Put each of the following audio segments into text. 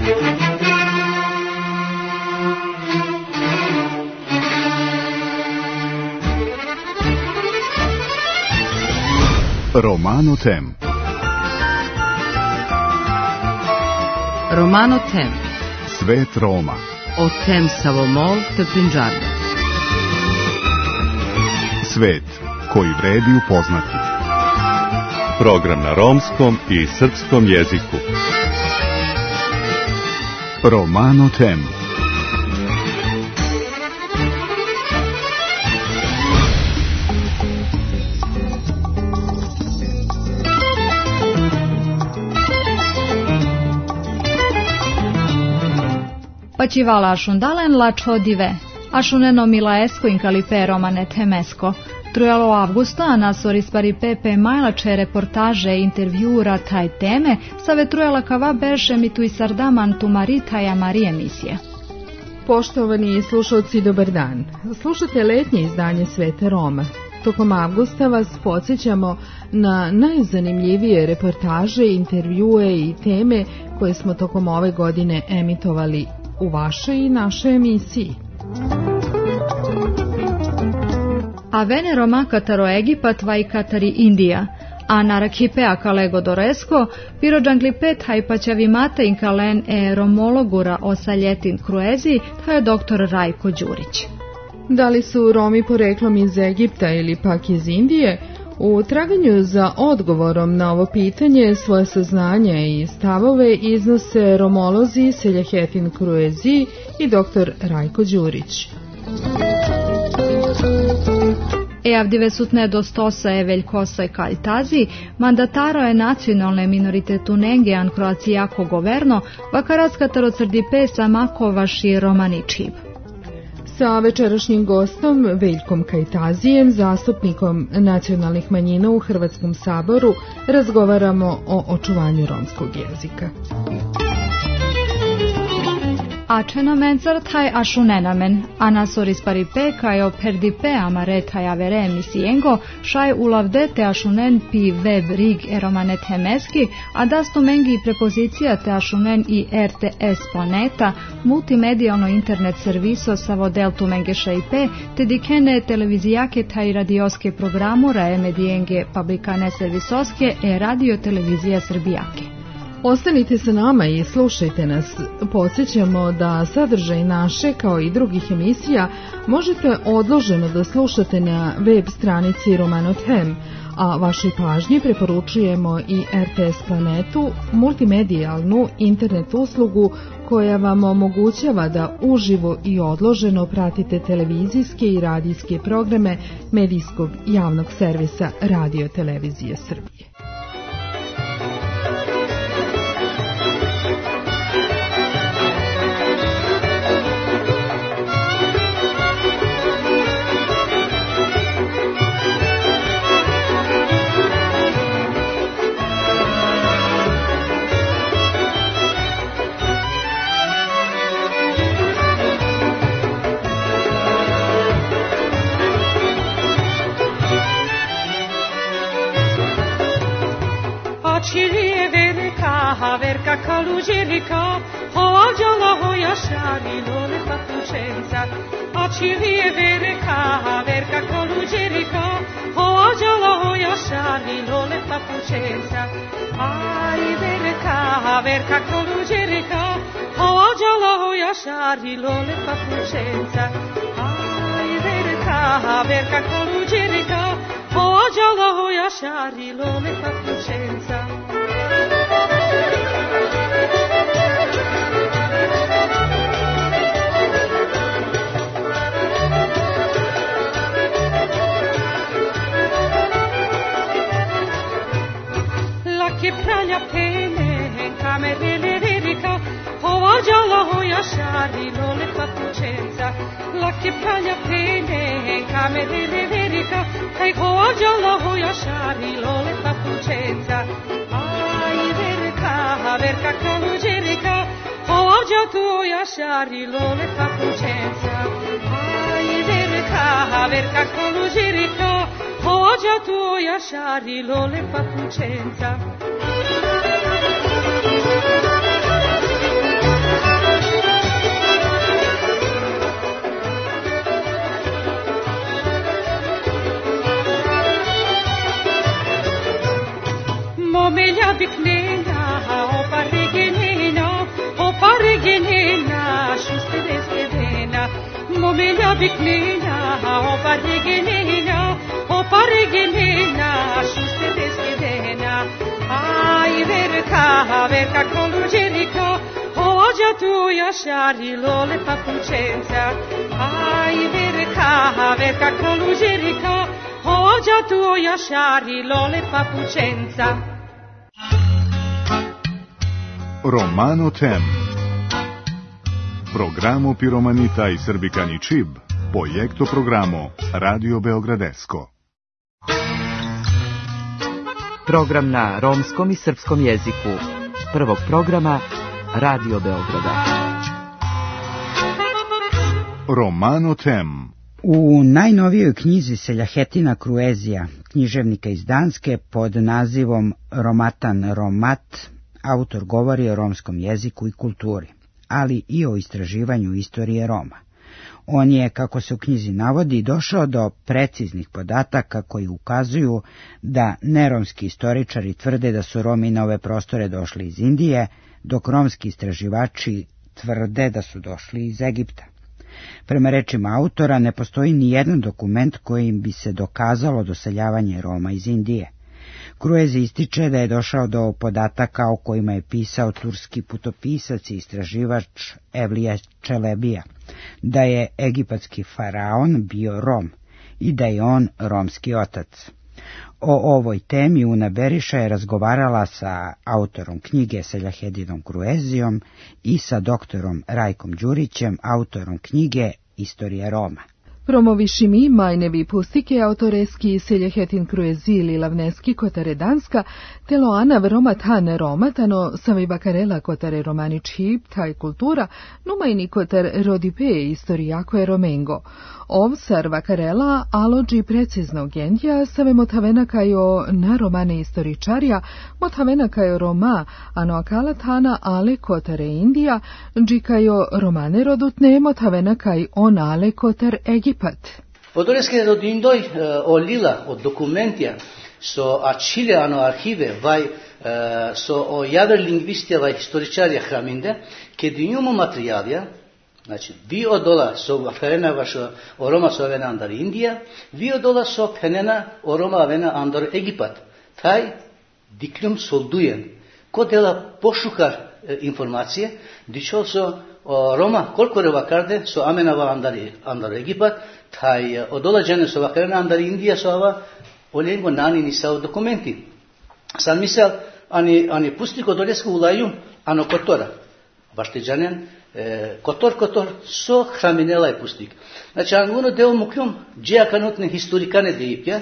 Romano Tem. Romano Tem. Svet Roma. O tem Savomol te Punjab. Svet koji vredi upoznati. Program na romskom i srpskom jeziku. Romano Tem. Pacivala asundalen la dive, asунeno milaesco in calipe romane temesco. Truelo avgusto anasoris paripepe majlače reportaže i intervjura taj teme, save truela kava beže mi tu i sardaman tu maritaja Marije emisije. Poštovani slušalci, dobar dan. Slušate letnje izdanje Sveta Roma. Tokom avgusta vas podsjećamo na najzanimljivije reportaže, intervjue i teme koje smo tokom ove godine emitovali u vašoj i našoj emisiji. Avene Roma Kataro Egipat vai Katari Indija, a narakipea kalego doresko, pirođanglipet hajpaćavi mate in kalen e romologura osaljetin kruezi, to je doktor Rajko Đurić. Da li su Romi poreklom iz Egipta ili pak iz Indije? U traganju za odgovorom na ovo pitanje svoje saznanja i stavove iznose romolozi Seljahetin Kruezi i dr. Rajko Đurić. Avdive sutne dostosa je veljkosa i kaltazi, mandataro je nacionalne minoritetu nengean kroacijako governo, vakaraska tarocrdi pesa makovaši romaničib. Sa večerašnjim gostom Veljkom Kajtazijem, zastupnikom nacionalnih manjina u Hrvatskom saboru, razgovaramo o očuvanju romskog jezika. Ačenomen crtaj ašunenamen, anasoris paripe kajo perdipe amaretaj avere misiengo, šaj ulavdete ašunen pi web rig eromane temeski, a dastu mengi prepozicija te ašunen i RTS planeta, multimedijalno internet serviso sa vodeltu mengeša IP, te dikene televizijake taj radioske programura e medijenge publikane servisoske e radio televizija Srbijake. Ostanite sa nama i slušajte nas. Podsjećamo da sadržaj naše, kao i drugih emisija, možete odloženo da slušate na web stranici Romano Tem, a vašoj pažnji preporučujemo i RTS Planetu, multimedijalnu internet uslugu koja vam omogućava da uživo i odloženo pratite televizijske i radijske programe medijskog javnog servisa Radio Televizije Srbije. Verka kaluđerika, hođala hoja šarilo le papučenca. Očivije verka kaluđerika, hođala hoja šarilo le papučenca. Aj verka kaluđerika, hođala hoja šarilo le papučenca. Aj verka kaluđerika, hođala hoja šarilo le papučenca. Che praglia pene, camerele verica, hođala hoja šarilo le papučenca. La che praglia pene, camerele verica, kaj hođala hoja šarilo le papučenca. Aj verka kaluđerika, hođa tu hoja šarilo le papučenca. Aj verka kaluđerika, hođa tu hoja šarilo le papučenca. Momelja biklina, opa regenina, šuste deskidena. Ai verka colugerika, hoja tu yashari lole papucenza. Ai verka colugerika, hoja tu yashari lole papucenza. Romano Tem. Programo Piromanita i Srbikani Čib, projekto programo Radio Beogradesko. Program na romskom i srpskom jeziku. Prvog programa Radio Beograda. Romano Tem. U najnovijoj knjizi Seljahetina Kruezija, književnika iz Danske, pod nazivom Romatan Romat, autor govori o romskom jeziku i kulturi, ali i o istraživanju istorije Roma. On je, kako se u knjizi navodi, došao do preciznih podataka koji ukazuju da neromski istoričari tvrde da su Romi na ove prostore došli iz Indije, dok romski istraživači tvrde da su došli iz Egipta. Prema rečima autora, ne postoji ni jedan dokument kojim bi se dokazalo doseljavanje Roma iz Indije. Kruezi ističe da je došao do podataka o kojima je pisao turski putopisac i istraživač Evlija Čelebija, da je egipatski faraon bio Rom i da je on romski otac. O ovoj temi Una Beriša je razgovarala sa autorom knjige Seljahedinom Kruezijom i sa doktorom Rajkom Đurićem, autorom knjige Istorija Roma. Promovišimi majnevi pustike autoreski Seljahetin Kruezili Lavneski kotare Danska, telo Ana Romatan Romatano sami bakarela kotare romani Čib, taj kultura, numajni kotar rodipe istorijako je Romengo. Ovsar vakarela alođi precizno gendja same motavena kajo na romane istoričarja, motavena kajo Roma, ano akalatana ale kotare Indija, džikajo romane rodutne motavena kaj on ale kotar Egipat. Podoreske rodindoj o lila od dokumentija so achile ano arhive vai so o javer lingvistija vai historičarja hraminde, kedinjumo materijalja, znači vi odola so vakarena vašo o Roma so avena andar Indija, vi odola so penena o Roma avena andar Egipat. Taj diklum soldujen. Ko dela pošukar informacije, dičol so Roma koliko revakarde so amenava andar Egipat, taj odola džene so vakarena andar Indija so ava olengo nani nisao dokumenti. Sad misel, ani pustiko dolesko ulaju, ano kotora. Bašte džanen, kotor so hraminela je pustik. Znači, anguno deo mukljom, džeja kanutne historikane deipja,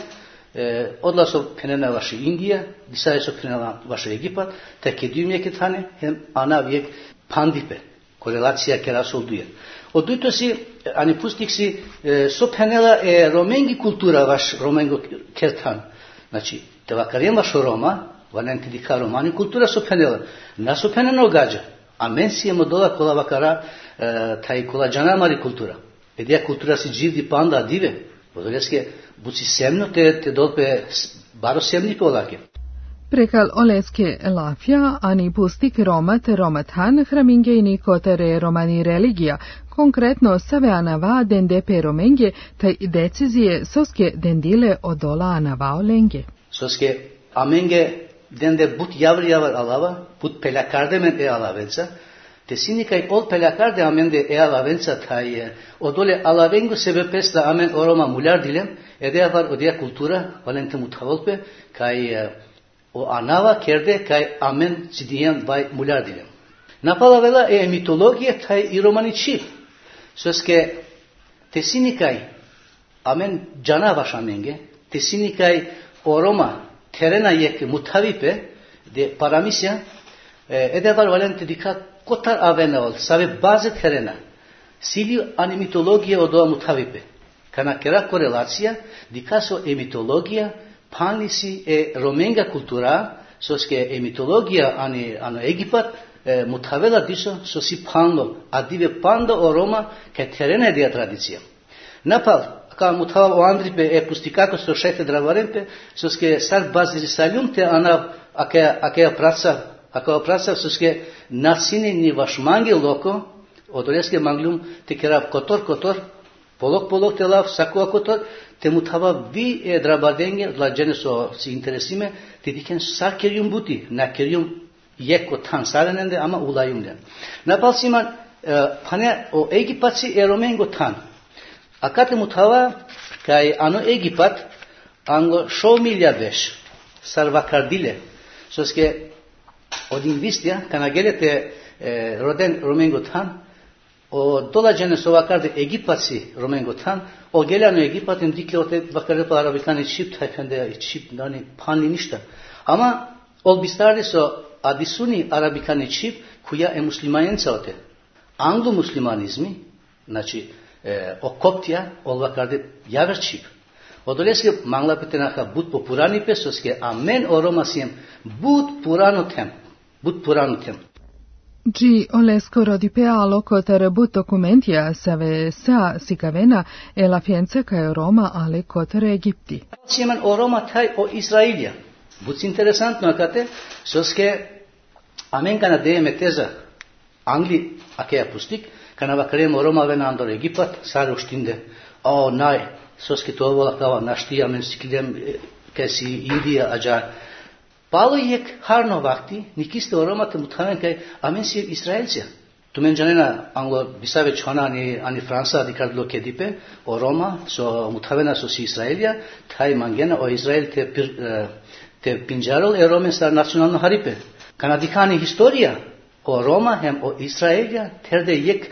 odla so penena vaše Indija, disaje so penena vaše Egipat, te kedijum je ketane, hem ana vijek pandipe, korelacija kera soldujen. Odujto si, ani pustik si, so penela romengi kultura vaš romengo kertan. Znači, te vakarijem vašo Roma, valenti dika romani kultura so penela. Na so penena ogađa. A men si je modola kola vakara, taj kola džanamari kultura. Edija kultura si dživdi panda dive. Podoljeske, buci semno te dolpe baro semni polake. Prekal oleske lafja, ani pustik romat romathan hramingejni kotere romani religija, konkretno save anava dende pe romenge, taj decizije soske dendile odola anava olenge. Soske amenge dende but javrijavar alava, but pelakardemen alavenca, te sinikaj ol pelakarde amende alavenca taj odole alavengo sebe pesla amen oroma mular dilem, edea var odea kultura, valente mutavolpe, kaj o anava kerde kaj amen cidijen vai mular dilem. Napala vela mitologije taj i romani Čib. Soske te sinikaj amen džana vaš amenge, te sinikaj oroma terena yek mutavipe de paramisya edevar valente dikkat kotar avenol save bazı terena sili ani mitologija odoa mutavipe kana kera korelacija dikaso mitologija panisi romenga kultura soske mitologija ani ano Egipat mutavela diso sosi panlo adive panda o Roma ke terena dia tradicija napal ka mutaval o Andripe pustikako sto šefe dravarente soske sar baziri saljum te ana akea praca soske nasini ni vaš mangi loko odoreske manglum te kera kotor Polok te lav sakuakotor, te mutava vi drabadenge, la geneso si interesime, te diken sar kerium buti, na kerium yeko tan sarenende ama ulayumden. Napal siman, pane o Egipatsi eromengo tan. Akate mutava, kai ano Egipat, ango show milyardesh, sarvakardile. Soske, od investia, kana gelete roden romengo tan, o dola geneso vakarde Egipatsi romengo tan, o gelano Egipat'ın dikle ote vakarde pa Arabikani çip tayfende çip nani panli nişta. Ama ol bistarde so adisuni Arabikani çip kuya muslimanenca ote. Anglo muslimanizmi, znači o koptija ol vakarde javer čip. Odoleske mangla petenaha bud po purani pesoske amen oromasiem bud purano tem. Bud purano tem. Gi olesko rodipealo coter but documentia save sa sicavena e la fienza ca Roma ale coter Egipti. Siemen o Roma tai o Israelia. But interesantno akate soske amen kana de meteza Angli akeja pustik kana vakaremo Roma vena andor Egipat sare uštinde. O nai soske to vola kava naštija men siklem kesi India ajar. Palo yek harno vakti nikiste o Roma te muthaven kai amen si Israelcia. Tumen janena anglo bisave chona ani Fransa dikardlo kedipe o Roma so muthavena so si Israelia tai mangena o Israel te pinjarol e Rome star nacionalno haripe. Kana dikani historia o Roma hem o Israelia terde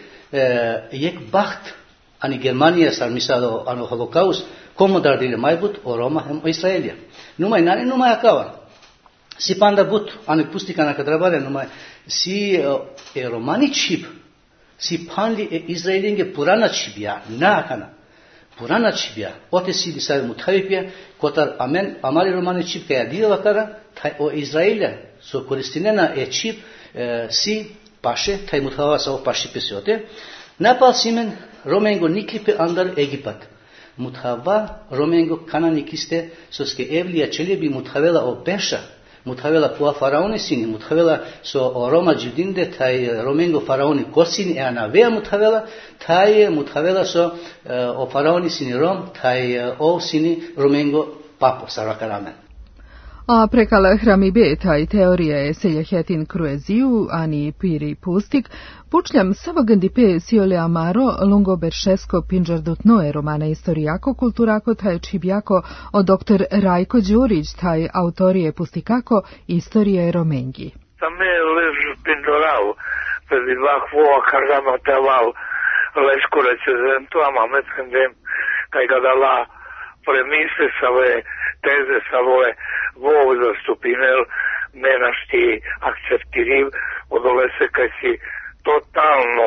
yek baht ani Germania sar misado ano Holocaust komodar dile maybut o Roma hem o Israelia. Numai nani numai akava. Si panda but ani pustikana kadrabale numai si romani chip si panli Israelinge purana chibia na kana purana chibia ote si disave muthavipia kotar amen amari romani chip kaya dia vakara tai o Israelia so koristinena chip si pashe tai muthava sa pashe pesiote napal simen romengo niklipe andar Egipat muthava romengo kana nikiste soske evlia chelebi muthavela o besha muthavela pua faraoni sini muthavela so Roma judinde tai romengo faraoni kosini ana vea muthavela tai muthavela so o faraoni sini Rom tai o sini romengo papo sarakaramen. A prekala hramibe taj teorije seljahetin krueziju ani piri pustik, pučljam savagandipe siole amaro lungo beršesko pinđardutnoe romana istorijako kulturako taj čibjako o dr. Rajko Đurić taj autorije pustikako istorije romengi. Tame lež pinđorau, pedi vakvo akarama teval leškore cezentu ama metkendem kaj gadala premise save teze savoje vov zastupinel menašti akceptiriv odolese kaj si totalno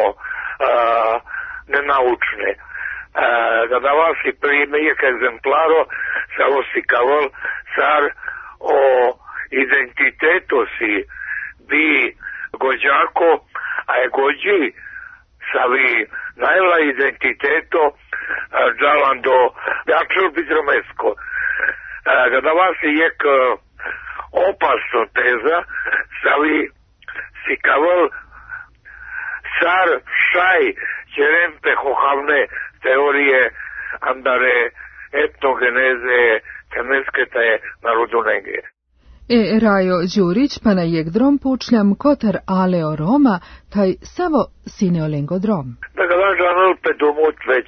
nenaučne. Da daval si primijek egzemplaro savo si kavol sar o identiteto si bi gođako a je gođi savi najla identiteto džalando jačel bizromesko. Kada vas jek opasno teza, savi si kaval sar šaj čerempe hohavne teorije andare etnogeneze temeskete narodunenge. Rajo Đurić pa na jegdrom pučljam kotar aleo Roma, taj savo sineolengo drom. Da ga žanul pedomut već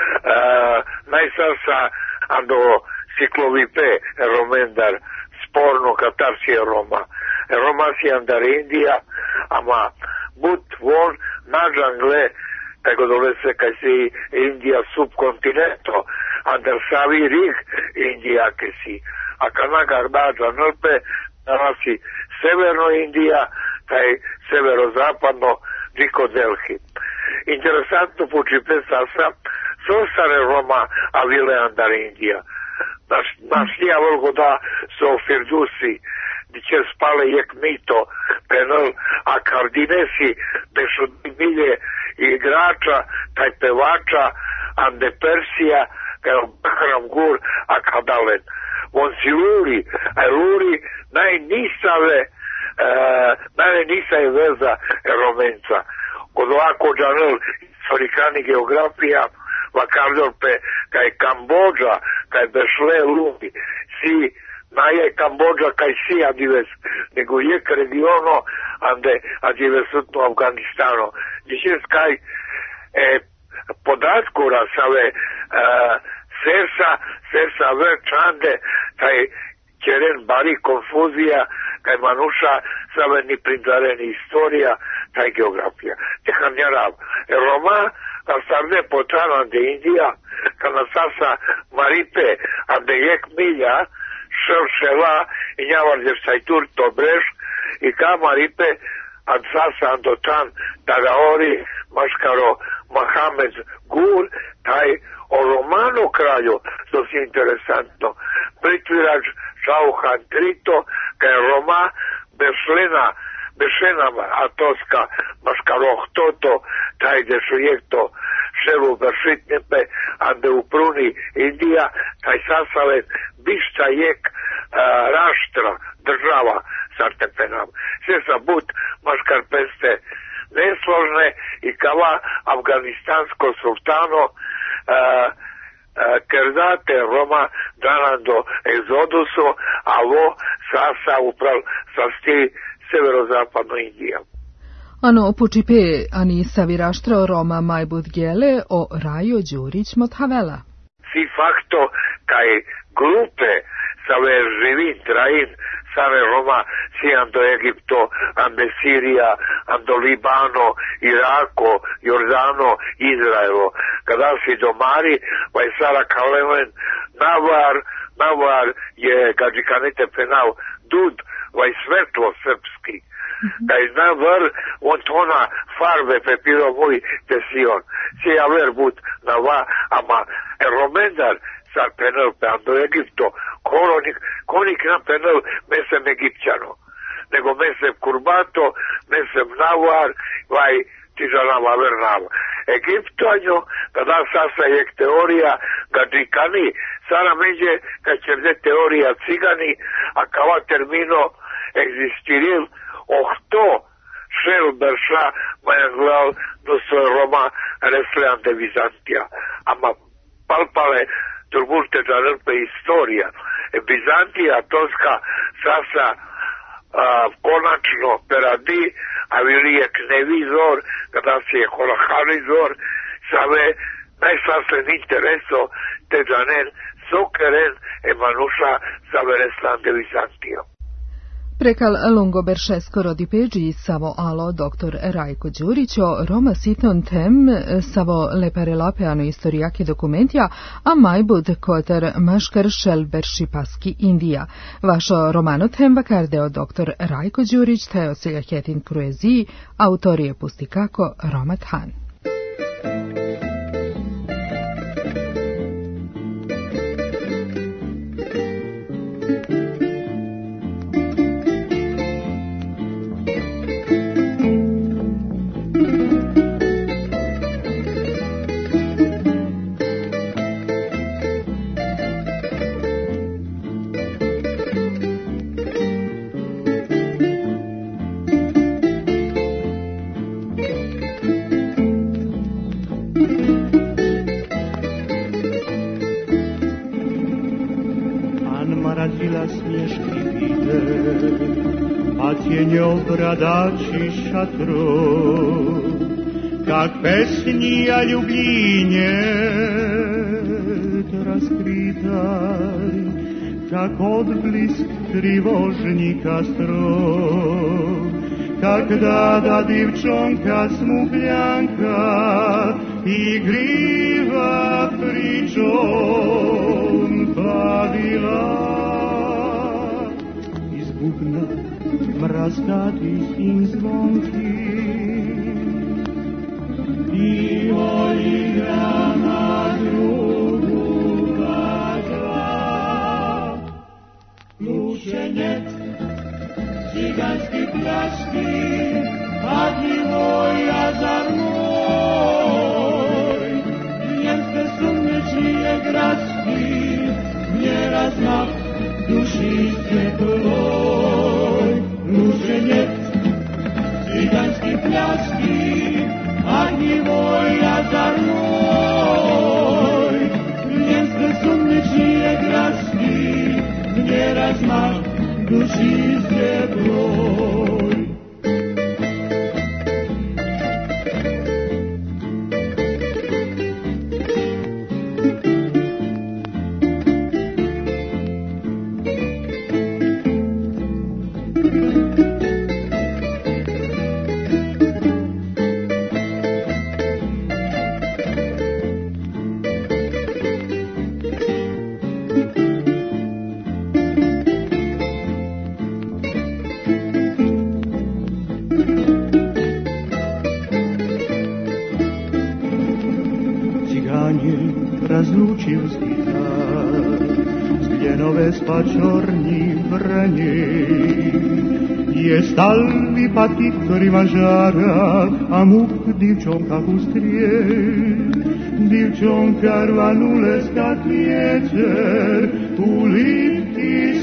najsarsa ando ciklovipe romendar sporno katarsie Roma. Roma si andar Indija, ama but von nađangle tako dolese kaj si Indija subkontinento, andar savi rig Indija ke si. A kana garda žanulpe, nasi severno Indija, taj severozapadno Diko Delhi. Interesantno pučipe sasa, sosare Roma avile andar Indija. Našlija volgoda so Firdusi, dice spale jek mito, penal, a kardinesi, bešu milje igrača, taj pevača, ande Persija, kao Bahram Gur, a kadalen. On si luri, a luri najnisave veza romenca. Kod ovako džanel, historikani geografija, vacardor kaj Kambodža, kaj bešle lumi, si naje Kambodža kaj si adives, nego je regiono ande adivesutno Afganistano. Dices kaj podatkura save sersa verčande kaj keren bari konfuzija kaj manuša save ni prindareni historia kaj geografija. Tehanjarav. Roma nasarde potaran de India kana sasa maripe ande jek milja šela i njavar de sajtur tobreš i ka maripe ad sasa andotan tagaori maškaro Mohamed Gur taj o romano kralju to si interesantno Prithviraj Chauhan Trito kaj Roma Bešenama atoska maškaroh toto taj de šujekto ševu vršitnepe ande u pruni Indija taj sasavet bišta jek raštra država sartepenam. Sve sa but maškar peste nesložne i kava afganistansko sultano kerdate Roma danando egzodusu, a vo sasa uprav sasti severozapadno Indija. Ano počipé ani saviraštra Roma majbud gele o Rajo Đurić Mothavela. Si facto kaj grupe save živin train save Roma si ando Egipto, ande Sirija, ando Libano, Irako, Jordano, Izraelo. Kada si domari, vaj Sara Kalemen, Navar je gađikanite penal, Dud, vaj svetlo srpski. Kaj Navar, on tona farbe pepiro moj tesion. Si aver but Nava, ama Romendar, sar penal pe ando Egipto, konik na penal mesem Egipćano, nego mesem Kurbato, mesem Navar, vaj tižanava vernava. Egiptanjo, kada sasa je teorija gađikani, sara međe kad će vde teorija cigani, a kava termino egzistiril, ohto šel berša majanglal do svoje Roma resleante Vizantija. Ama palpale turbulte žarpe istorija. Bizantija, Toska, sasa konačno peradi, a vilijek nevizor, kada si je holaharizor, save najsaslen intereso te žanen sokeren emanuša save reslande Vizantija. Prekal lungo beršesko rodipeđi savo alo dr. Rajko Đurićo, Roma siton tem savo leparelapeano istorijake dokumentja, a majbud kotar maškar šel beršipaski Indija. Vašo romano tem vakardeo dr. Rajko Đurić, teo seljahetin krueziji, autorije pustikako Romat Han. Bradači šatro, kak pesni a ljubljenje raskritaj, kak odblisk trivožnika stroj, kak da divčonka smugljanka igriva pričom plavila iz bubna mrazgatih in zvonkih i igra na drugu gađa. Lušenjet, ciganski pljaški, a divoja zar moj, njemske sumnečije graški, mjera znak duši svjetloj. Lušenjet, ciganski pljaški, a divoja zar moj, razmach dušijske broj. Razlučil skitar z gljenove spačorni branje. Je stal vypatý, ktorý ma žára a muk divčonka ustrie. Divčonka rvanú leskat viecer, ulitky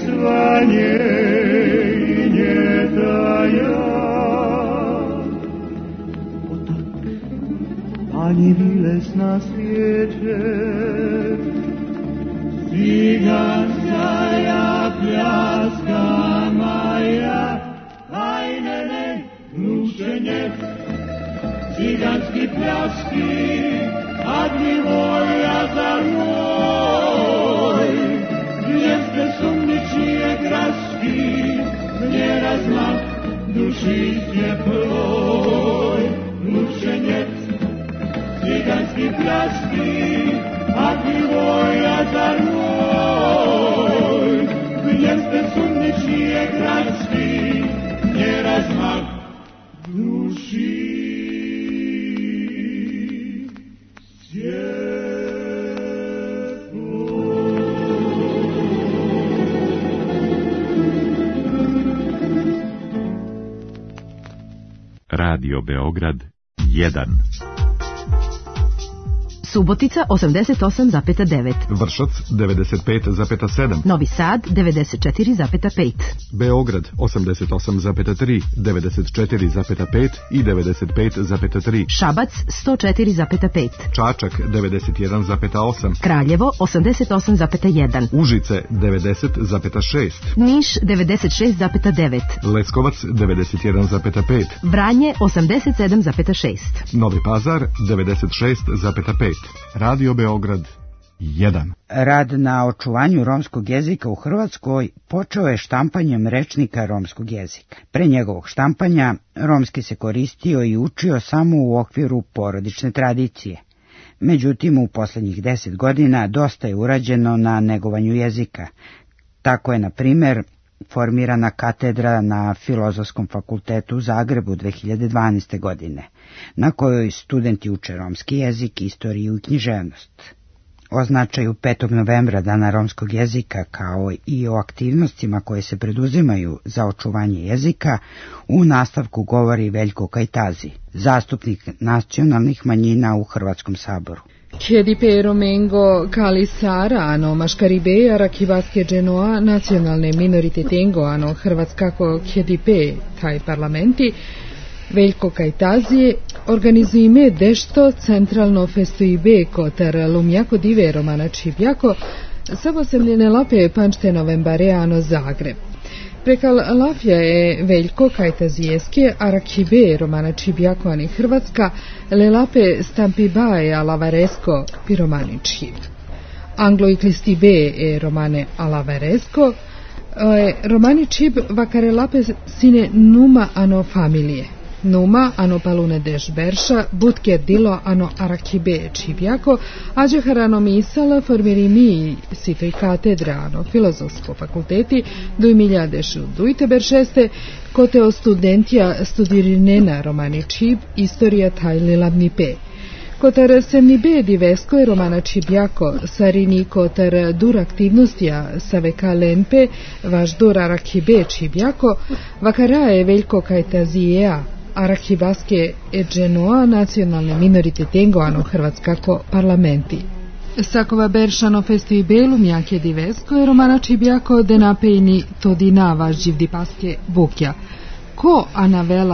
svanej netaja. Ani vylez na sviete, Ciganska ja pľaska maja, aj nene, lúčenie, ciganský pľasky, a dnivoja za môj. Dneske sumničije krasky, nieraz ma duši teploj, lúčenie, ciganský pľasky, a dnivoja za môj. Dneske sumničije krasky, nieraz ma duši Radio Beograd 1. Subotica 88,9. Vršac 95,7. Novi Sad 94,5. Beograd 88,3, 94,5 i 95,3. Šabac 104,5. Čačak 91,8. Kraljevo 88,1. Užice 90,6. Niš 96,9. Leskovac 91,5. Vranje 87,6. Novi Pazar 96,5. Radio Beograd 1. Rad na očuvanju romskog jezika u Hrvatskoj počeo je štampanjem rečnika romskog jezika. Pre njegovog štampanja romski se koristio i učio samo u okviru porodične tradicije. Međutim, u posljednjih 10 godina dosta je urađeno na negovanju jezika. Tako je, na primer, formirana katedra na Filozofskom fakultetu u Zagrebu 2012. godine, na kojoj studenti uče romski jezik, istoriju i književnost. O značaju 5. novembra, Dana romskog jezika, kao i o aktivnostima koje se preduzimaju za očuvanje jezika, u nastavku govori Veljko Kajtazi, zastupnik nacionalnih manjina u Hrvatskom saboru. Kjedipe Romengo Kalisara, ano Maškaribe, Arakivaske Genoa, nacionalne minoritetengo, ano Hrvatskako Kjedipe, taj parlamenti, Veljko Kajtazije, organizujeme dešto centralno festoibe kotar lumjako dive romana čibjako, sabo semljene lape pančte novembare, ano Zagreb. Prekal lafja je Veljko Kajtazijeske, Arakibe romana čibjako, ani Hrvatska, le lape stampibae alavaresko piromani čib. Anglo i klistibe e romane alavaresko, romani čib vakare lape sine numa ano familije. Numa ano palune deš berša, butke dilo ano Arakibe čibjako, ađeharano misala formirimi sitoj katedra ano Filozofsko fakulteti, duj miljadešu dujte beršeste, kote o studentija studirinena romani čib, istorija tajli labnipe. Kotar semnibe divesko je romana čibjako, sarini kotar dur aktivnostija saveka lenpe, vaš dur Arakibe čibjako, vakara je Veljko Kajtazijeja, Arakivaske e Genoa, nacionalne minoritetengo ano Hrvatskako parlamenti. Sakova beršano festo i belu mjake divesko je romana čibjako denapejni todina vaš živdi paske bukja. Ko anavela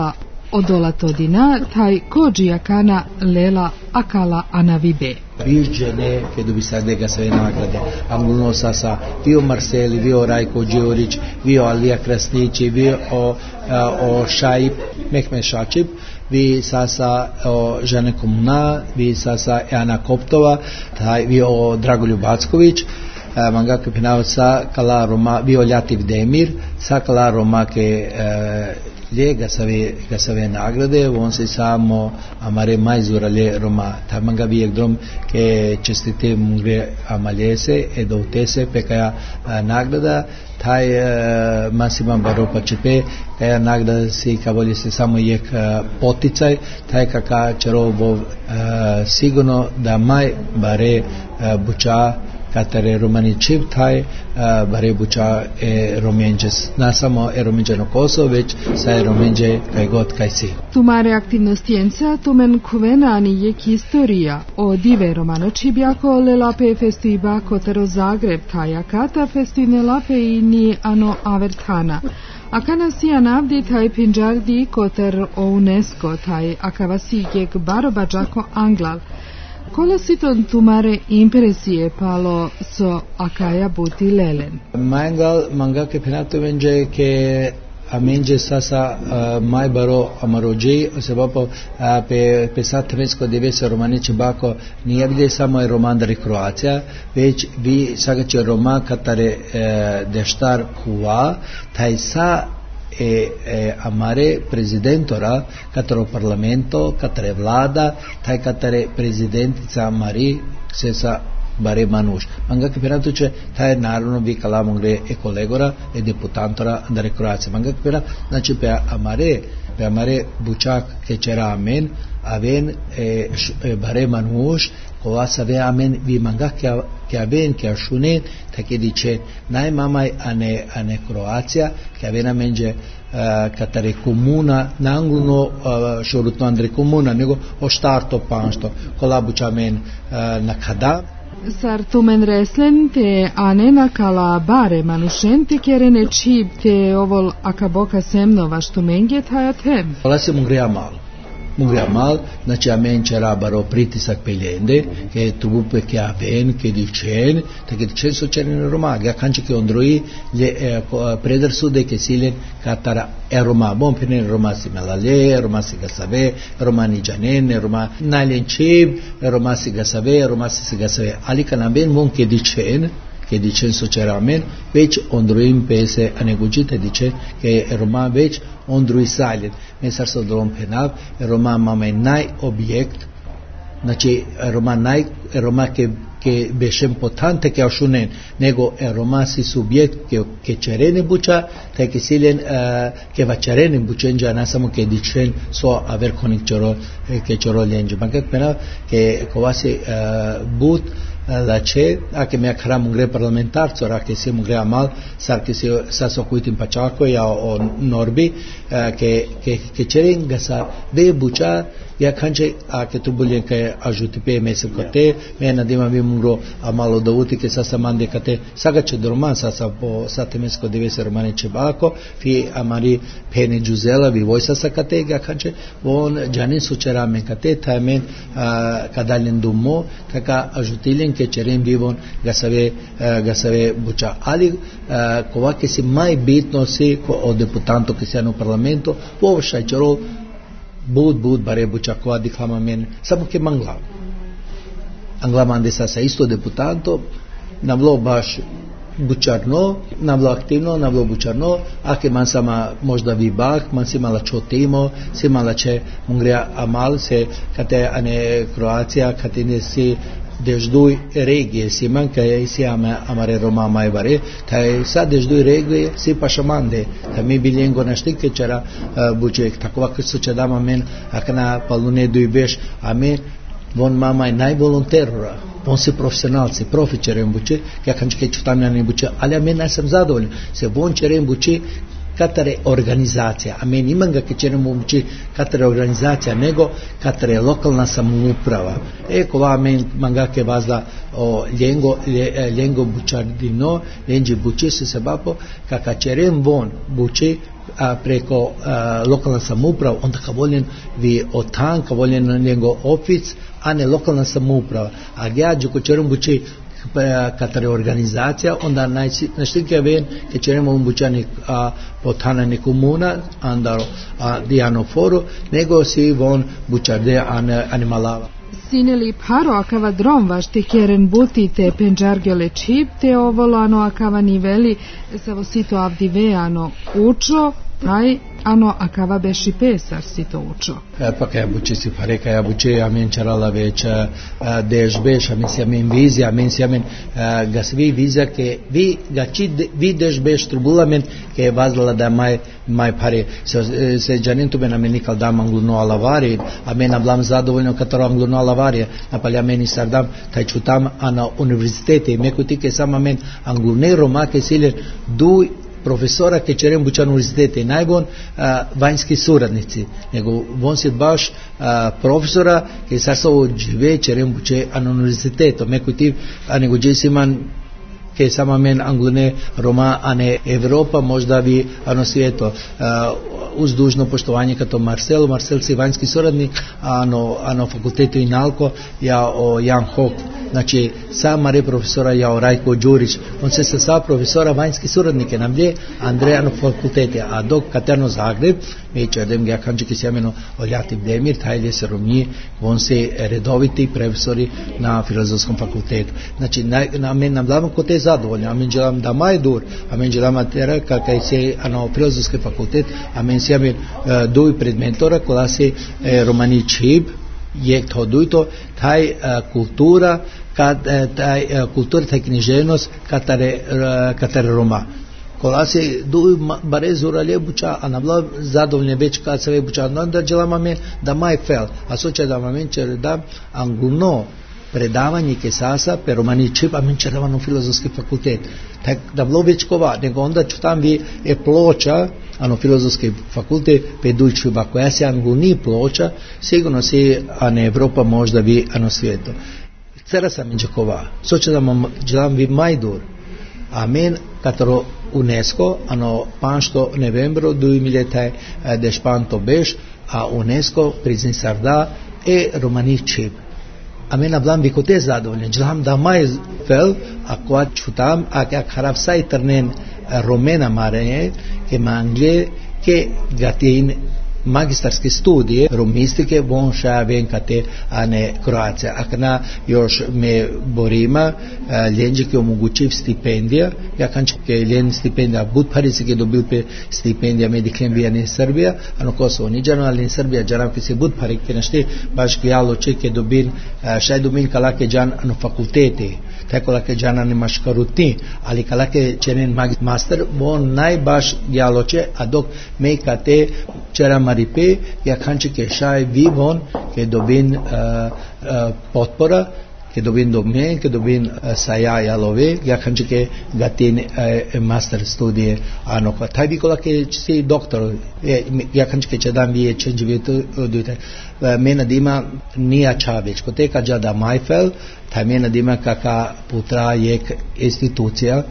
odola todina taj kođija kana lela akala anavibe. Viđene che dobi sada ga sve nagrade. Angluno sasa bio Marceli, bio Rajko Đurić, bio Alija Krasnići, bio o Šaip, Mehmet Šačip, vi sasa o Žene Komuna, vi sasa Ana Koptova, vi o Dragoljub Backović, Mangaka Pinavca, Kala Roma, bio Ljativ Demir, sa Kala Roma che lhe gasave nagrade, on se samo amare mai zurale Roma, tamanga viek drom che čestite mungre amaljese e doutese pekaja nagrada, taj masima baropa čepe, kaja nagrada si kavolje se samo jek poticaj, taj kaka čarovo sigurno da mai bare buča katare romani čip taj bare buča romenđes, na samo romenđeno Kosovo, već sa romenđe kaj god kaj si. Tumare aktivnostijenca tumen kuvenani je historija o dive romano čibjako lelape festiba kotero Zagreb taja kata festine lape i ni ano avertana. Akana si anavdi taj pinjardi koter o UNESCO taj akavasi jek barobađako anglal. Kola si ton tumare impresije palo so akaja buti lelen? Mangal mangake penato venje ke amenje sasa mai baro amaroji se vapo pe satmesko devese romanice bako nije bile samo romandari Kroacija, već vi sagače Roma katare deštar kuva taj sa amare prezidentora katero parlamento katare vlada taj katare prezidentica Mari sesa bare manuš mangaka piratuče taj naravno vi kalamongre e kolegora e deputantora da Kroacija mangaka pirat znači pe amare bučak ke čera amen aven bare manuš kova save amen vi mangaka ke aven ke šunen tako dice najmamaj ane Kroacija ke aven amenje katare komuna na angluno šorutno andre komuna nego o štarto panšto kolabuča men na kada Sartumen reslen te anena kala bare manušente kerene čib te ovol akaboka semnova štumenge tajatem. Kola se mungrea mal, znači amen čera baro pritisak peljende, ke trupe ke aven, ke dicen, te ke dicen so čerene Roma, ga kanče ke ondroji predrasude ke silen katara Roma, bom pene Roma si melale, Roma si gasave, Roma ni janene, Roma nalen čib, Roma si gasave, ali kan aven bon ke dicen so čera amen, već ondrojim pese aneguđite dice ke Roma već ondruj saljen. Mesar sa dolom penav, Roma mame naj objekt, znači Roma ke beše importante ke ašunen, nego Roma si subjekt ke čerene buča, taj ke silen ke vačarene bučenja, na samo ke dičen so aver konik ke čoro ljenđe. Bankak penav ke kovasi but lače, ake me akra mungre parlamentarco, ake se mungre amal, sar ke se saso kuitim pačako ja o norbi, ke čeren ga sa ve buča, ja kanče ake trubuljen ke ajuti pe mesel kote, me nadima vi mungro amalo da uti ke sasa mande kate, saga će roman sasa po satemesko devese romane čebako, fi amari pene džuzela, vi vojsa sa kate, ja kanče, on džanin sučera men kate, taj men kadaljen dumo, taka ajutiljen ke čeren vivon ga save buča. Ali kova ke si maj bitno si o deputanto ke si ano parlamento, ovo šaj čero bud bare buča kova diklama men, samo ke mangla. Angla mande sa isto deputanto, navlo baš bučarno, navlo aktivno, navlo bučarno, ake man sama možda vi bak, man si mala čotimo, si mala će mungrea amal se, kate ane Kroacija, kate ne si dežduj regije si man, kaj si amare Roma majvare, taj sad dežduj regije si pašamande, ta mi biljengo na štike čara buček, takova kad su će dama men, akna palune duj beš, a men von mama je najvolonterora, on se profesionalci, profičerem buče, ja kanče kaj čutamljani buče, ali a men najsam zadovoljen, se von čerem buče, katare organizacija, a meni imam ga ke ćemo ući katare organizacija, nego katare lokalna samouprava. Kova men mangake vazda o ljengo bučardino, ljenđe buče se bapo, kaka čerem von buče, preko lokalna samouprava, onda ka voljen vi otan, ka voljen njego ofic, a ne lokalna samouprava. A ja džuko čerom buči katare organizacija, onda naštilke ven, che čeremo bučani potana ne comuna, andaro diano foro, nego si von bučarde animalava. Sineli paro akava drom vašte kjeren buti te penđargjole čip te ovolano akava niveli savosito avdiveano učo, aj ano akava beši pesar si to učo. Pa kaj buči si pareka, ja buči amen čarala već dež beš, amen si amen vizija, amen si amen ga svi vizija ke vi dež beš trubulamen ke vazlala da maj pare se džanintu ben amen nikal dam angluno alavari, amen ablam zadovoljno kataro angluno alavari, napalja amen isardam taj čutam na univerzitete, meku ti ke sam amen anglune roma ke silen duj profesora che čerem bučan univerzitete, najbon vanjski suradnici, nego on si baš profesora che saso žive čerem buče an univerziteto, meku ti nego džesiman che sama men anglune Roma, a ne Evropa, možda vi ano svijeto. Uz dužno poštovanje kato Marcel si vanjski suradnik, ano fakultetu Inalko, ja o Jan Hok. Znači, sama re profesora ja o Rajko Đurić, on se sa profesora vanjski suradnike nam gdje Andreja na fakultete, a dok Katerno Zagreb, mi čerdem ga kančiki sjemeno Oljati Demir, tajlje se romnji, on se redoviti profesori na filozofskom fakultetu. Znači, nam damo ko te zadovoljno, a men želam da maj dur, a men želam atera kakaj se na filozofski fakultet, a men sjemen duj predmentora, kola se romani čib, je to dujto, taj kultura, taj književnost katare Roma. Kola se duj bare zuralje buča, a nabla zadovoljne već kad se buča, onda želam amen da maj fel, a soče da amen će da anguno predavanje ke sasa per romani čip, amen će davano filozofski fakultet. Tak da bilo već kova, nego onda ću tam vi ploča, ano filozofski fakultet, pe duj čiba, koja se anguni ploča, sigurno si, a ne Evropa možda vi, ano svijeto. Cera sam inđakova, soče da želam vi majdur, amen katero UNESCO, ano panšto novembro 2018 beš, a UNESCO prizni sarda romani čip. Amen ablam vi kote zadovoljne, želam da maj fel, ako čutam, ako harav saj trnen romena mare, ke manglje, ke gatin magistarske studije romistike von šaja venkate, a ne Kroacija. Ako na još me borima, ljenđe ke omogućiv stipendija, ja kanče ke ljen stipendija, bud parisi ke dobil pe stipendija mediklen vija ne Srbija, ano Kosovo niđano, ali ne Srbija džaram ke se bud parik, ke našte baš ke jalo če ke dobin, šaj dobin kala ke džan ano fakultete, tako la ke džana ne maškarutni, ali kala ke čenen master, bon najbaš jalo če, a dok me kate čera maripe, ja kanče ke šaj vivon, ke dobin potpora, ke dobin domen, ke dobin saja jalove, ja kanče ke gatin master studije, ano kva. Taj bikola ke si doktor, ja kanče ke čedam vije čenđivito dujte. Mena dima nija čaveć, ko te kađa da majfel, taj mena dima kaka putra jek institucija,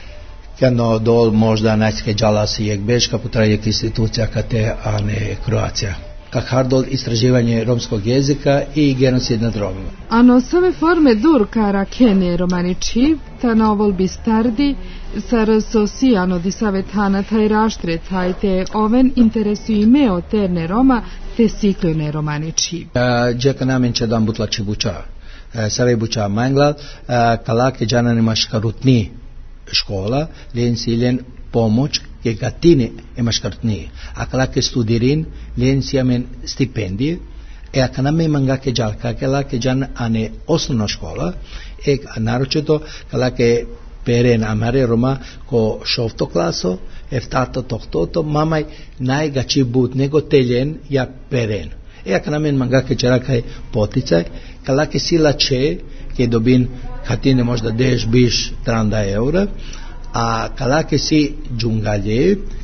no dol možda najske džalasi jek beška putra jek institucija kate, a ne Kroacija. Kak hardol istraživanje romskog jezika i genocid nad Romima. Ano sove forme dur cara kene romani čip, ta novol bistardi, sar sosiano di savetana taj raštre taj te oven interesu imeo terne Roma te siklone romani čip. Džeka namen će dan butla čibuča. Save buča manglal, kalake džana nema škarutni škola, len silen pomoć ke gatine emaškartni. Akala ke studirin, len siamen stipendije, akana me manga ke džal, kakela ke džan ane osnovna škola, naročito kala ke peren amare Roma ko šovto klaso, eftato toktoto, mamaj najgači bud, nego teljen ja peren. Akana me manga ke džala kaj poticaj, kala ke sila če, ke dobin katine možda deš biš 30 eura, a kala ke si džungalje,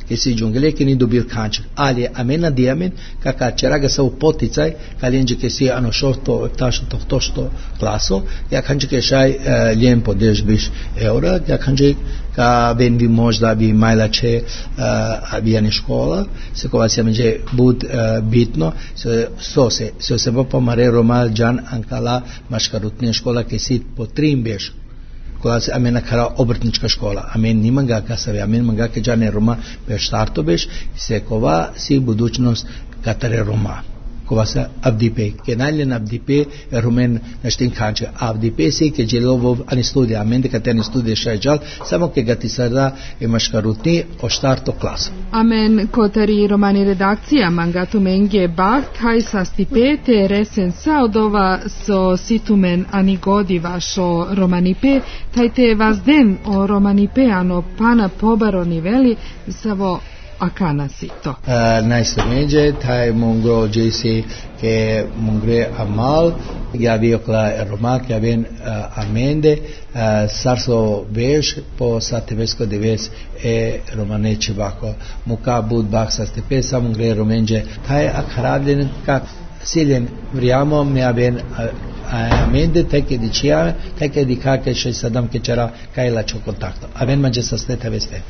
che si giungele che ni dobil kančak. Ali amena diamen, kaka čeraga sa u poticaj, kaljenđe ke si ano šosto, tošto klaso, ja kanče ke šaj lijepo 10 eura, ja kanče ka ben bi možda bi majlače abijane škola, se kova se međe bud bitno, se pomare romal džan ankala maškarutne škola ke si po 3 beš. Koja se amena kara obrtnička škola, amen nimanga kasave, amen manga ke džane Roma beš starto beš, se kova si budućnost katare Roma. Kova se avdipe, ke najlen avdipe rumen naštin kanče, avdipe si ke dželovov ani studija, amen deka te ani studija šajđal, samo ke gati sada imaš karutni o starto klasu. Amen kotari romani redakcija mangatu menge bah kaj sastipe te resen saodova so situmen anigodi vašo romanipe, taj te vazden o romanipe ano pana pobaro niveli savo akana sito. Najstromeđe, taj mongro džesi ke mongre amal, ja bi okla romak, ja ben amende, sarso veš po satevesko deves romaneče bako, muka bud bak sastepe, sa mongre romenđe, taj akharavljen kak siljen vrijamo, me ben amende, teke dičija, teke di kake še sadam kečera kajla čo kontakto. Aben mađe sastete veste.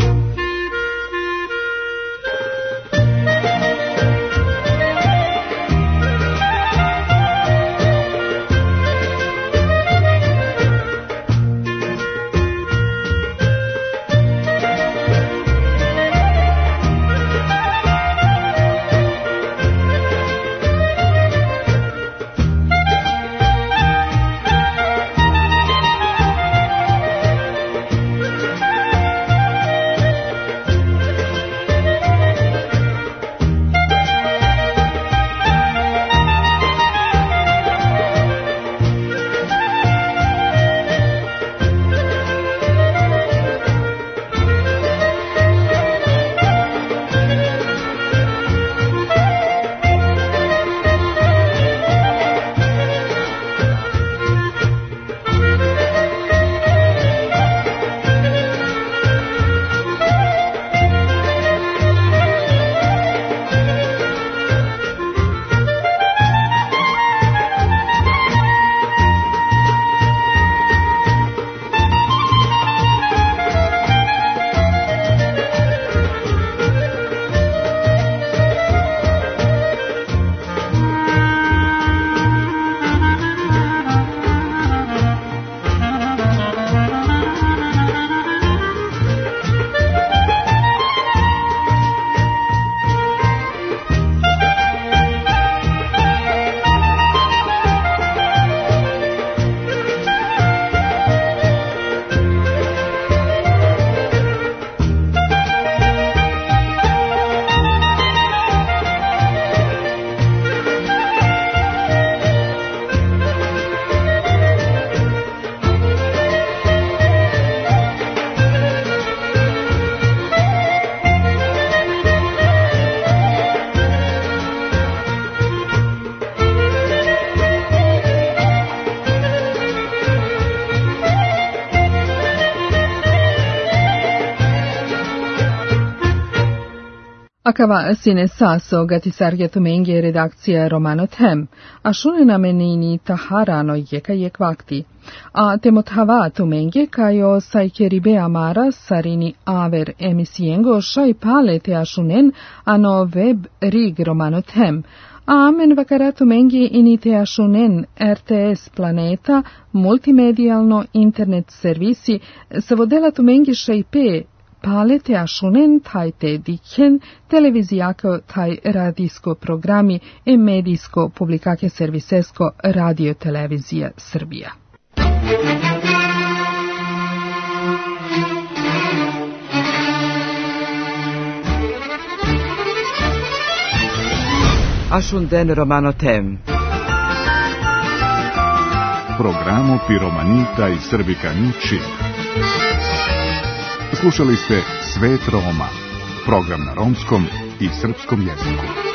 Akava sine saso gati sargetu menge redakcija Romano Them, a šune namenini taharano jeka jekvakti. A temothava tu menge kajo sajkeribe amara sarini aver emisiengo šaj palete ašunen ano web rig Romano Them. Amen vakaratu mengi inite ašunen RTS Planeta, multimedijalno internet servisi, savodela tu mengi šajpe palete ašunen tajte diken, televizijako taj radijsko programi e medijsko publikake servisesko radio televizija Srbija. Ašunden Romano Tem. Programo Piromanita i Srbikanići. Slušali ste Svet Roma, program na romskom i srpskom jeziku.